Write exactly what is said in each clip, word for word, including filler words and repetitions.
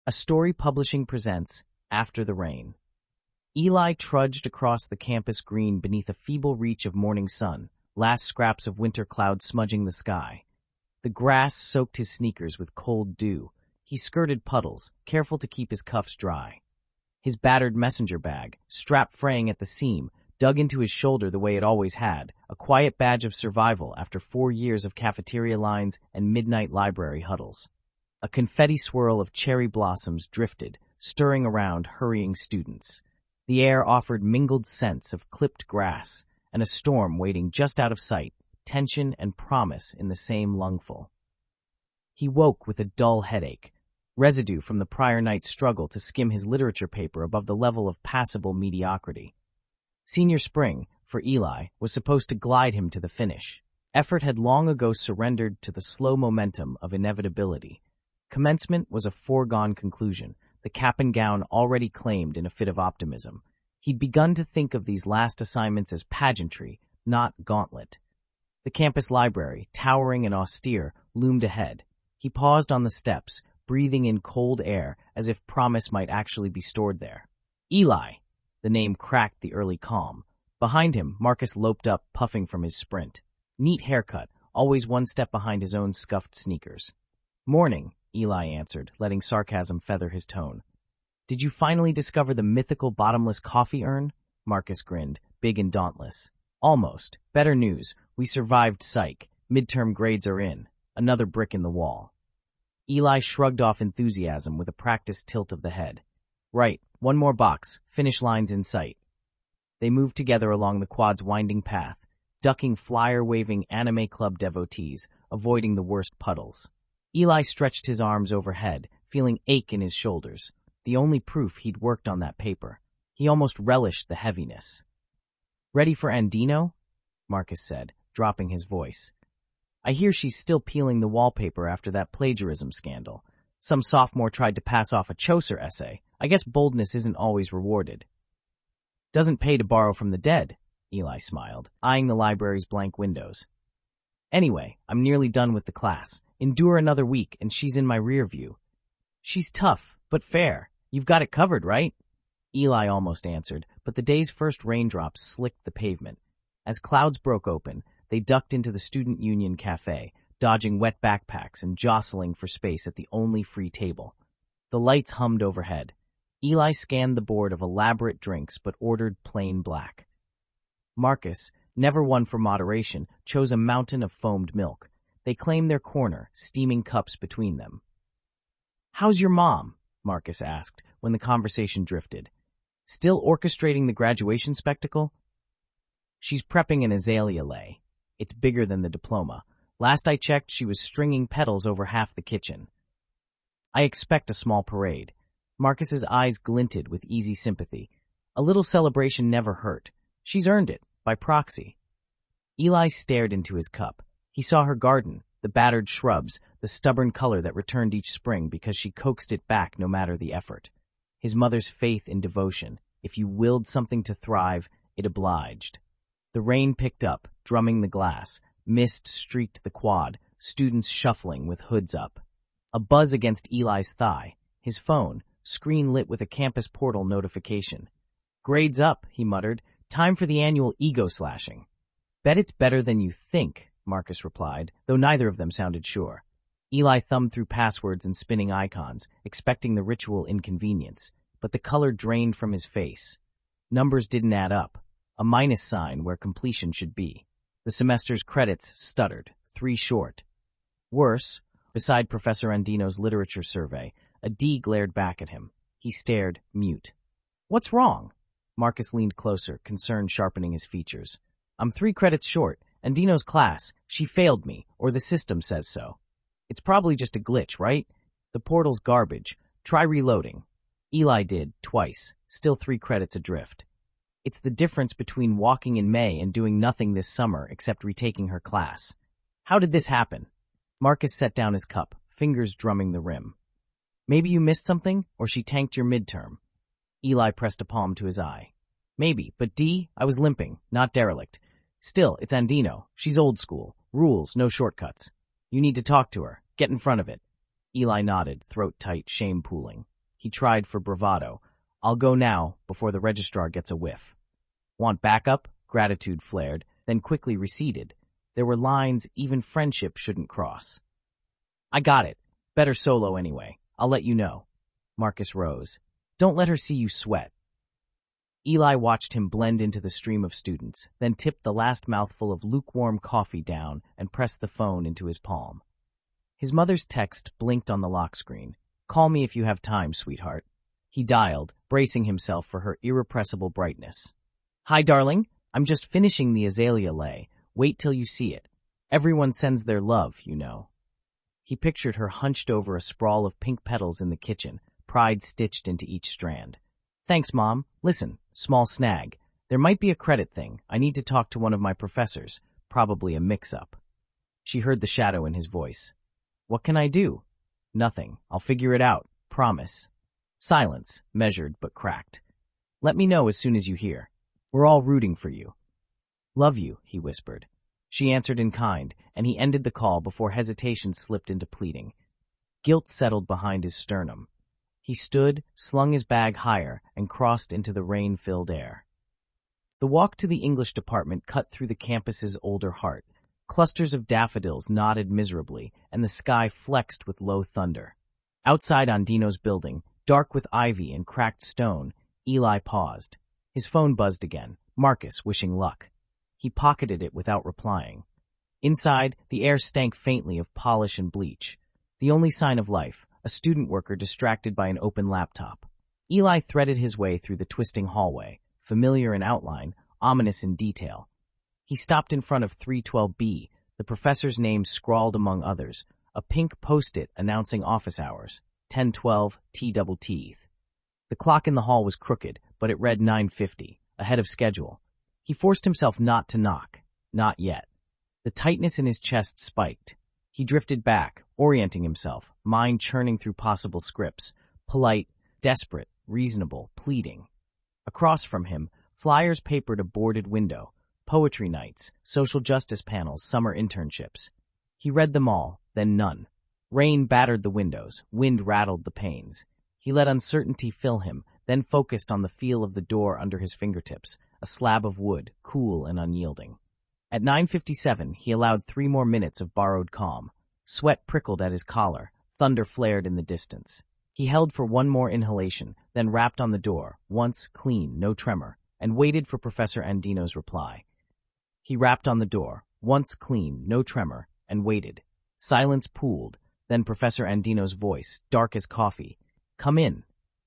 A Story Publishing presents After the Rain. Eli trudged across the campus green beneath a feeble reach of morning sun, last scraps of winter cloud smudging the sky. The grass soaked his sneakers with cold dew. He skirted puddles, careful to keep his cuffs dry. His battered messenger bag, strap fraying at the seam, dug into his shoulder the way it always had, a quiet badge of survival after four years of cafeteria lines and midnight library huddles. A confetti swirl of cherry blossoms drifted, stirring around hurrying students. The air offered mingled scents of clipped grass and a storm waiting just out of sight, tension and promise in the same lungful. He woke with a dull headache, residue from the prior night's struggle to skim his literature paper above the level of passable mediocrity. Senior spring, for Eli, was supposed to glide him to the finish. Effort had long ago surrendered to the slow momentum of inevitability. Commencement was a foregone conclusion, the cap and gown already claimed in a fit of optimism. He'd begun to think of these last assignments as pageantry, not gauntlet. The campus library, towering and austere, loomed ahead. He paused on the steps, breathing in cold air as if promise might actually be stored there. Eli! The name cracked the early calm. Behind him, Marcus loped up, puffing from his sprint. Neat haircut, always one step behind his own scuffed sneakers. Morning, Eli answered, letting sarcasm feather his tone. Did you finally discover the mythical bottomless coffee urn? Marcus grinned, big and dauntless. Almost. Better news. We survived psych. Midterm grades are in. Another brick in the wall. Eli shrugged off enthusiasm with a practiced tilt of the head. Right. One more box. Finish lines in sight. They moved together along the quad's winding path, ducking flyer-waving anime club devotees, avoiding the worst puddles. Eli stretched his arms overhead, feeling ache in his shoulders, the only proof he'd worked on that paper. He almost relished the heaviness. Ready for Andino? Marcus said, dropping his voice. I hear she's still peeling the wallpaper after that plagiarism scandal. Some sophomore tried to pass off a Chaucer essay. I guess boldness isn't always rewarded. Doesn't pay to borrow from the dead, Eli smiled, eyeing the library's blank windows. Anyway, I'm nearly done with the class. Endure another week, and she's in my rear view. She's tough, but fair. You've got it covered, right? Eli almost answered, but the day's first raindrops slicked the pavement. As clouds broke open, they ducked into the Student Union Cafe, dodging wet backpacks and jostling for space at the only free table. The lights hummed overhead. Eli scanned the board of elaborate drinks but ordered plain black. Marcus, never one for moderation, chose a mountain of foamed milk. They claimed their corner, steaming cups between them. How's your mom? Marcus asked when the conversation drifted. Still orchestrating the graduation spectacle? She's prepping an azalea lei. It's bigger than the diploma. Last I checked, she was stringing petals over half the kitchen. I expect a small parade. Marcus's eyes glinted with easy sympathy. A little celebration never hurt. She's earned it, by proxy. Eli stared into his cup. He saw her garden, the battered shrubs, the stubborn color that returned each spring because she coaxed it back no matter the effort. His mother's faith in devotion. If you willed something to thrive, it obliged. The rain picked up, drumming the glass. Mist streaked the quad, students shuffling with hoods up. A buzz against Eli's thigh. His phone, screen lit with a campus portal notification. Grades up, he muttered. Time for the annual ego slashing. Bet it's better than you think, Marcus replied, though neither of them sounded sure. Eli thumbed through passwords and spinning icons, expecting the ritual inconvenience, but the color drained from his face. Numbers didn't add up, a minus sign where completion should be. The semester's credits stuttered, three short. Worse, beside Professor Andino's literature survey, a D glared back at him. He stared, mute. What's wrong? Marcus leaned closer, concern sharpening his features. I'm three credits short. Andino's class. She failed me, or the system says so. It's probably just a glitch, right? The portal's garbage. Try reloading. Eli did, twice, still three credits adrift. It's the difference between walking in May and doing nothing this summer except retaking her class. How did this happen? Marcus set down his cup, fingers drumming the rim. Maybe you missed something, or she tanked your midterm. Eli pressed a palm to his eye. Maybe, but D, I was limping, not derelict. Still, it's Andino. She's old school. Rules, no shortcuts. You need to talk to her. Get in front of it. Eli nodded, throat tight, shame pooling. He tried for bravado. I'll go now, before the registrar gets a whiff. Want backup? Gratitude flared, then quickly receded. There were lines even friendship shouldn't cross. I got it. Better solo anyway. I'll let you know. Marcus rose. Don't let her see you sweat. Eli watched him blend into the stream of students, then tipped the last mouthful of lukewarm coffee down and pressed the phone into his palm. His mother's text blinked on the lock screen. Call me if you have time, sweetheart. He dialed, bracing himself for her irrepressible brightness. Hi, darling. I'm just finishing the azalea lay. Wait till you see it. Everyone sends their love, you know. He pictured her hunched over a sprawl of pink petals in the kitchen, pride stitched into each strand. Thanks, Mom. Listen, small snag. There might be a credit thing. I need to talk to one of my professors. Probably a mix-up. She heard the shadow in his voice. What can I do? Nothing. I'll figure it out. Promise. Silence, measured but cracked. Let me know as soon as you hear. We're all rooting for you. Love you, he whispered. She answered in kind, and he ended the call before hesitation slipped into pleading. Guilt settled behind his sternum. He stood, slung his bag higher, and crossed into the rain-filled air. The walk to the English department cut through the campus's older heart. Clusters of daffodils nodded miserably, and the sky flexed with low thunder. Outside Andino's building, dark with ivy and cracked stone, Eli paused. His phone buzzed again, Marcus wishing luck. He pocketed it without replying. Inside, the air stank faintly of polish and bleach. The only sign of life, a student worker distracted by an open laptop. Eli threaded his way through the twisting hallway, familiar in outline, ominous in detail. He stopped in front of three twelve B, the professor's name scrawled among others, a pink post-it announcing office hours, ten twelve T double teeth. The clock in the hall was crooked, but it read nine fifty, ahead of schedule. He forced himself not to knock. Not yet. The tightness in his chest spiked. He drifted back, orienting himself, mind churning through possible scripts, polite, desperate, reasonable, pleading. Across from him, flyers papered a boarded window, poetry nights, social justice panels, summer internships. He read them all, then none. Rain battered the windows, wind rattled the panes. He let uncertainty fill him, then focused on the feel of the door under his fingertips, a slab of wood, cool and unyielding. At nine fifty-seven, he allowed three more minutes of borrowed calm. Sweat prickled at his collar, thunder flared in the distance. He held for one more inhalation, then rapped on the door, once clean, no tremor, and waited for Professor Andino's reply. He rapped on the door, once clean, no tremor, and waited. Silence pooled, then Professor Andino's voice, dark as coffee. Come in.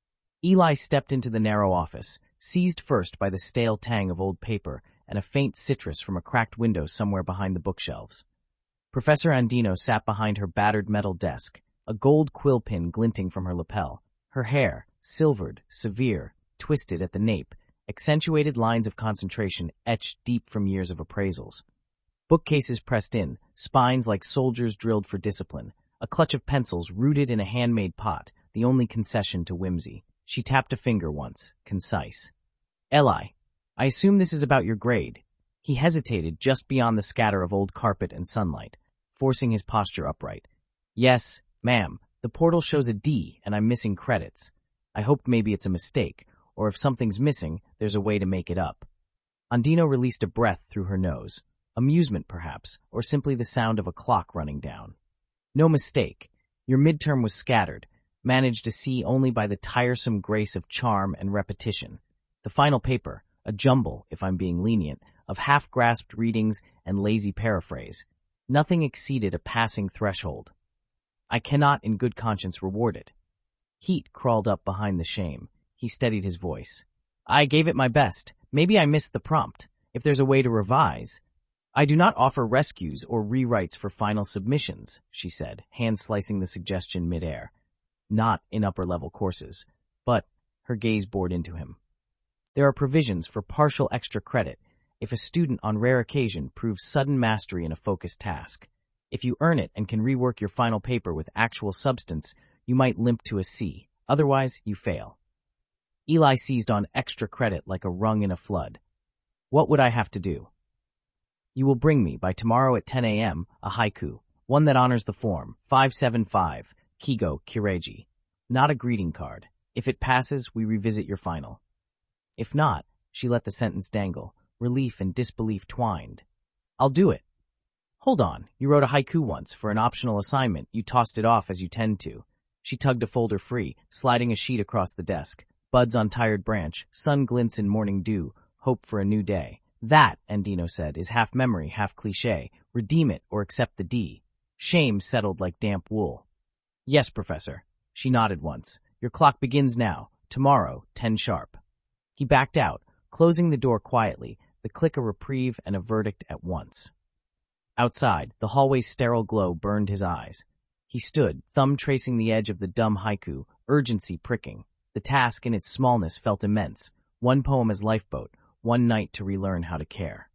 Eli stepped into the narrow office, seized first by the stale tang of old paper and a faint citrus from a cracked window somewhere behind the bookshelves. Professor Andino sat behind her battered metal desk, a gold quill pin glinting from her lapel. Her hair, silvered, severe, twisted at the nape, accentuated lines of concentration etched deep from years of appraisals. Bookcases pressed in, spines like soldiers drilled for discipline, a clutch of pencils rooted in a handmade pot, the only concession to whimsy. She tapped a finger once, concise. Eli, I assume this is about your grade. He hesitated just beyond the scatter of old carpet and sunlight, forcing his posture upright. Yes, ma'am, the portal shows a D and I'm missing credits. I hoped maybe it's a mistake, or if something's missing, there's a way to make it up. Andino released a breath through her nose. Amusement, perhaps, or simply the sound of a clock running down. No mistake. Your midterm was scattered, managed to see only by the tiresome grace of charm and repetition. The final paper, a jumble, if I'm being lenient, of half-grasped readings and lazy paraphrase. Nothing exceeded a passing threshold. I cannot in good conscience reward it. Heat crawled up behind the shame. He steadied his voice. I gave it my best. Maybe I missed the prompt. If there's a way to revise. I do not offer rescues or rewrites for final submissions, she said, hand-slicing the suggestion mid-air. Not in upper-level courses, but her gaze bored into him. There are provisions for partial extra credit if a student on rare occasion proves sudden mastery in a focused task. If you earn it and can rework your final paper with actual substance, you might limp to a C. Otherwise, you fail. Eli seized on extra credit like a rung in a flood. What would I have to do? You will bring me, by tomorrow at ten a.m., a haiku, one that honors the form, five seven five, Kigo Kireji. Not a greeting card. If it passes, we revisit your final. If not, she let the sentence dangle, relief and disbelief twined. I'll do it. Hold on, you wrote a haiku once for an optional assignment. You tossed it off as you tend to. She tugged a folder free, sliding a sheet across the desk. Buds on tired branch, sun glints in morning dew, hope for a new day. That, Andino said, is half memory, half cliché. Redeem it or accept the D. Shame settled like damp wool. Yes, Professor. She nodded once. Your clock begins now. Tomorrow, ten sharp. He backed out, closing the door quietly, the click a reprieve and a verdict at once. Outside, the hallway's sterile glow burned his eyes. He stood, thumb tracing the edge of the dumb haiku, urgency pricking. The task in its smallness felt immense. One poem as lifeboat, one night to relearn how to care.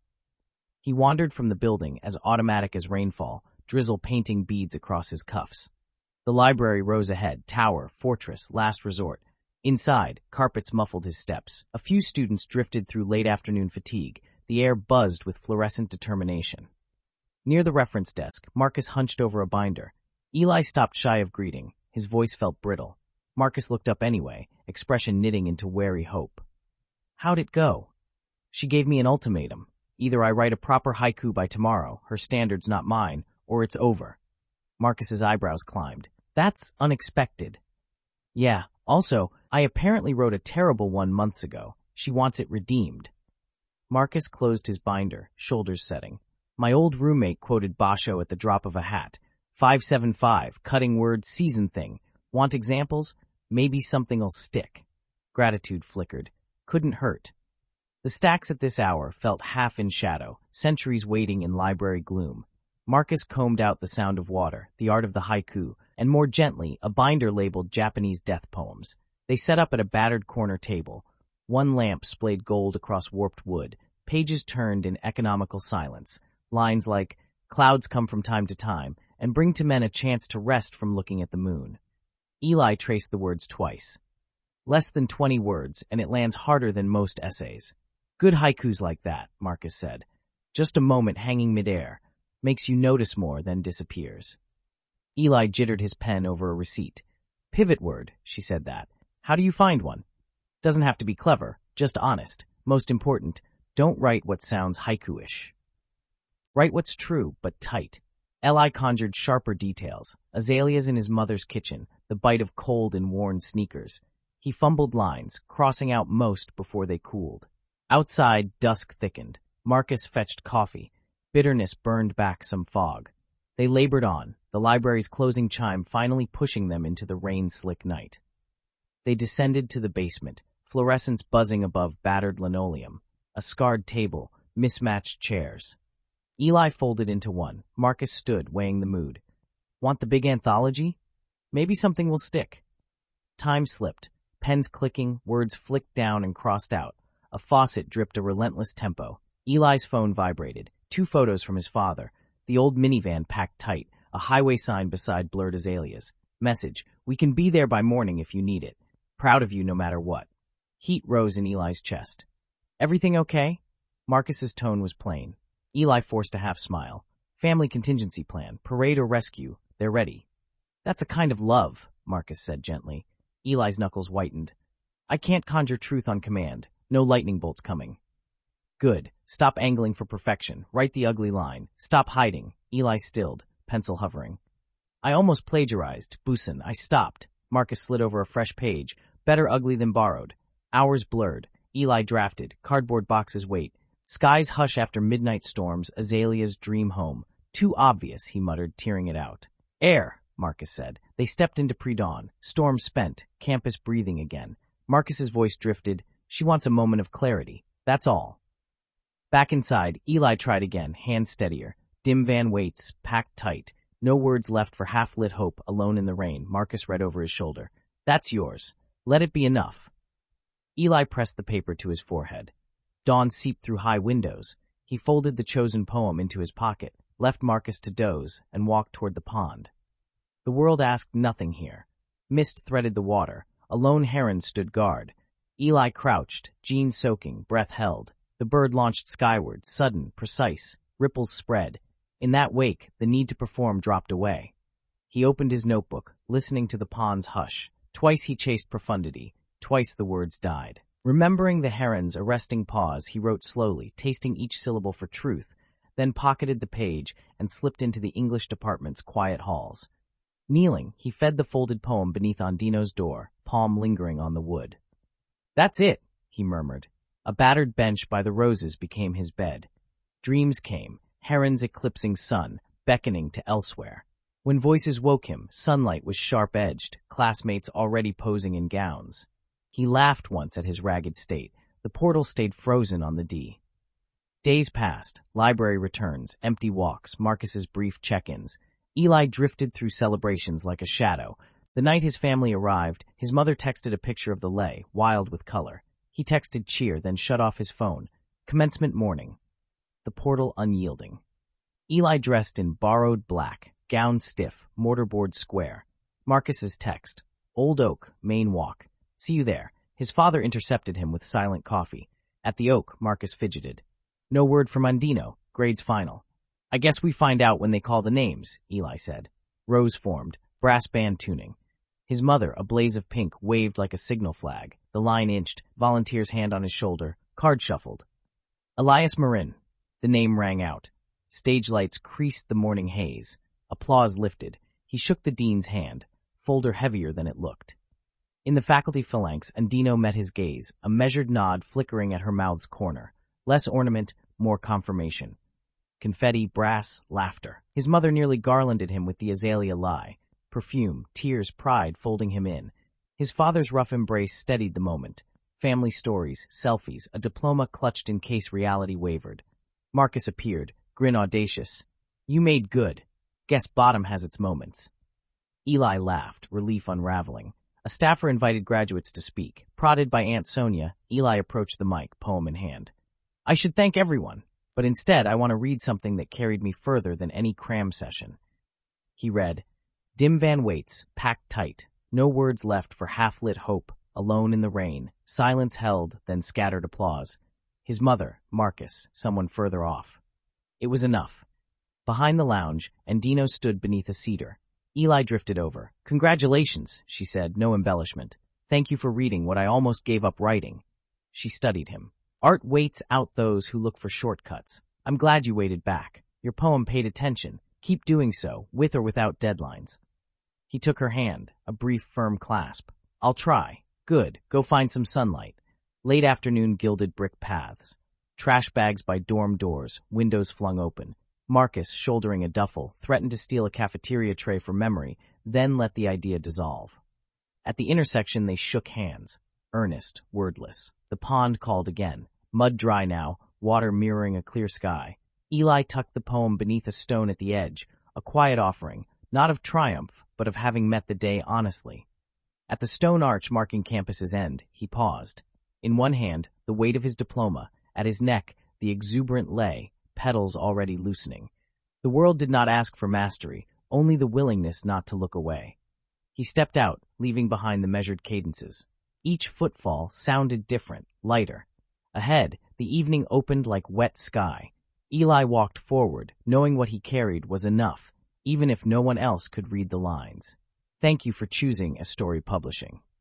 He wandered from the building as automatic as rainfall, drizzle painting beads across his cuffs. The library rose ahead, tower, fortress, last resort. Inside, carpets muffled his steps. A few students drifted through late afternoon fatigue. The air buzzed with fluorescent determination. Near the reference desk, Marcus hunched over a binder. Eli stopped shy of greeting. His voice felt brittle. Marcus looked up anyway, expression knitting into wary hope. How'd it go? She gave me an ultimatum. Either I write a proper haiku by tomorrow, her standards not mine, or it's over. Marcus's eyebrows climbed. That's unexpected. Yeah, also, I apparently wrote a terrible one months ago. She wants it redeemed. Marcus closed his binder, shoulders setting. My old roommate quoted Basho at the drop of a hat. five seven five, cutting word, season thing. Want examples? Maybe something'll stick. Gratitude flickered. Couldn't hurt. The stacks at this hour felt half in shadow, centuries waiting in library gloom. Marcus combed out the sound of water, the art of the haiku, and more gently, a binder labeled Japanese death poems. They set up at a battered corner table. One lamp splayed gold across warped wood, pages turned in economical silence. Lines like, clouds come from time to time, and bring to men a chance to rest from looking at the moon. Eli traced the words twice. Less than twenty words, and it lands harder than most essays. Good haikus like that, Marcus said. Just a moment hanging midair. Makes you notice more, then disappears. Eli jittered his pen over a receipt. Pivot word, she said that. How do you find one? Doesn't have to be clever, just honest. Most important, don't write what sounds haiku-ish. Write what's true, but tight. Eli conjured sharper details. Azaleas in his mother's kitchen, the bite of cold in worn sneakers. He fumbled lines, crossing out most before they cooled. Outside, dusk thickened. Marcus fetched coffee. Bitterness burned back some fog. They labored on, the library's closing chime finally pushing them into the rain-slick night. They descended to the basement, fluorescence buzzing above battered linoleum, a scarred table, mismatched chairs. Eli folded into one. Marcus stood, weighing the mood. Want the big anthology? Maybe something will stick. Time slipped, pens clicking, words flicked down and crossed out. A faucet dripped a relentless tempo. Eli's phone vibrated. Two photos from his father. The old minivan packed tight, a highway sign beside blurred azaleas. Message, we can be there by morning if you need it. Proud of you no matter what. Heat rose in Eli's chest. Everything okay? Marcus's tone was plain. Eli forced a half smile. Family contingency plan, parade or rescue, they're ready. That's a kind of love, Marcus said gently. Eli's knuckles whitened. I can't conjure truth on command. No lightning bolts coming. Good. Stop angling for perfection. Write the ugly line. Stop hiding. Eli stilled, pencil hovering. I almost plagiarized. Busan, I stopped. Marcus slid over a fresh page. Better ugly than borrowed. Hours blurred. Eli drafted. Cardboard boxes wait. Skies hush after midnight storms. Azalea's dream home. Too obvious, he muttered, tearing it out. Air, Marcus said. They stepped into pre-dawn. Storm spent. Campus breathing again. Marcus's voice drifted. She wants a moment of clarity. That's all. Back inside, Eli tried again, hands steadier. Dim van waits, packed tight. No words left for half-lit hope, alone in the rain. Marcus read over his shoulder. That's yours. Let it be enough. Eli pressed the paper to his forehead. Dawn seeped through high windows. He folded the chosen poem into his pocket, left Marcus to doze, and walked toward the pond. The world asked nothing here. Mist threaded the water. A lone heron stood guard. Eli crouched, jeans soaking, breath held. The bird launched skyward, sudden, precise. Ripples spread. In that wake, the need to perform dropped away. He opened his notebook, listening to the pond's hush. Twice he chased profundity. Twice the words died. Remembering the heron's arresting pause, he wrote slowly, tasting each syllable for truth, then pocketed the page and slipped into the English department's quiet halls. Kneeling, he fed the folded poem beneath Andino's door, palm lingering on the wood. "That's it," he murmured. A battered bench by the roses became his bed. Dreams came, heron's eclipsing sun, beckoning to elsewhere. When voices woke him, sunlight was sharp-edged, classmates already posing in gowns. He laughed once at his ragged state. The portal stayed frozen on the D. Days passed, library returns, empty walks, Marcus's brief check-ins. Eli drifted through celebrations like a shadow. The night his family arrived, his mother texted a picture of the lay, wild with color. He texted cheer, then shut off his phone. Commencement morning. The portal unyielding. Eli dressed in borrowed black, gown stiff, mortarboard square. Marcus's text. Old Oak, Main Walk. See you there. His father intercepted him with silent coffee. At the Oak, Marcus fidgeted. No word from Andino. Grades final. I guess we find out when they call the names, Eli said. Rows formed, brass band tuning. His mother, a blaze of pink, waved like a signal flag. The line inched, volunteer's hand on his shoulder, card shuffled. Elias Marin. The name rang out. Stage lights creased the morning haze. Applause lifted. He shook the dean's hand, folder heavier than it looked. In the faculty phalanx, Andino met his gaze, a measured nod flickering at her mouth's corner. Less ornament, more confirmation. Confetti, brass, laughter. His mother nearly garlanded him with the azalea lie. Perfume, tears, pride folding him in. His father's rough embrace steadied the moment. Family stories, selfies, a diploma clutched in case reality wavered. Marcus appeared, grin audacious. You made good. Guess bottom has its moments. Eli laughed, relief unraveling. A staffer invited graduates to speak. Prodded by Aunt Sonia, Eli approached the mic, poem in hand. I should thank everyone, but instead I want to read something that carried me further than any cram session. He read, Dim Van Waits, packed tight, no words left for half-lit hope, alone in the rain, silence held, then scattered applause. His mother, Marcus, someone further off. It was enough. Behind the lounge, Andino stood beneath a cedar. Eli drifted over. Congratulations, she said, no embellishment. Thank you for reading what I almost gave up writing. She studied him. Art waits out those who look for shortcuts. I'm glad you waited back. Your poem paid attention. Keep doing so, with or without deadlines. He took her hand, a brief, firm clasp. I'll try. Good. Go find some sunlight. Late afternoon gilded brick paths. Trash bags by dorm doors, windows flung open. Marcus, shouldering a duffel, threatened to steal a cafeteria tray for memory, then let the idea dissolve. At the intersection, they shook hands. Earnest, wordless. The pond called again. Mud dry now, water mirroring a clear sky. Eli tucked the poem beneath a stone at the edge, a quiet offering, not of triumph, but of having met the day honestly. At the stone arch marking campus's end, he paused. In one hand, the weight of his diploma. At his neck, the exuberant lay, petals already loosening. The world did not ask for mastery, only the willingness not to look away. He stepped out, leaving behind the measured cadences. Each footfall sounded different, lighter. Ahead, the evening opened like wet sky. Eli walked forward, knowing what he carried was enough, even if no one else could read the lines. Thank you for choosing Astory Publishing.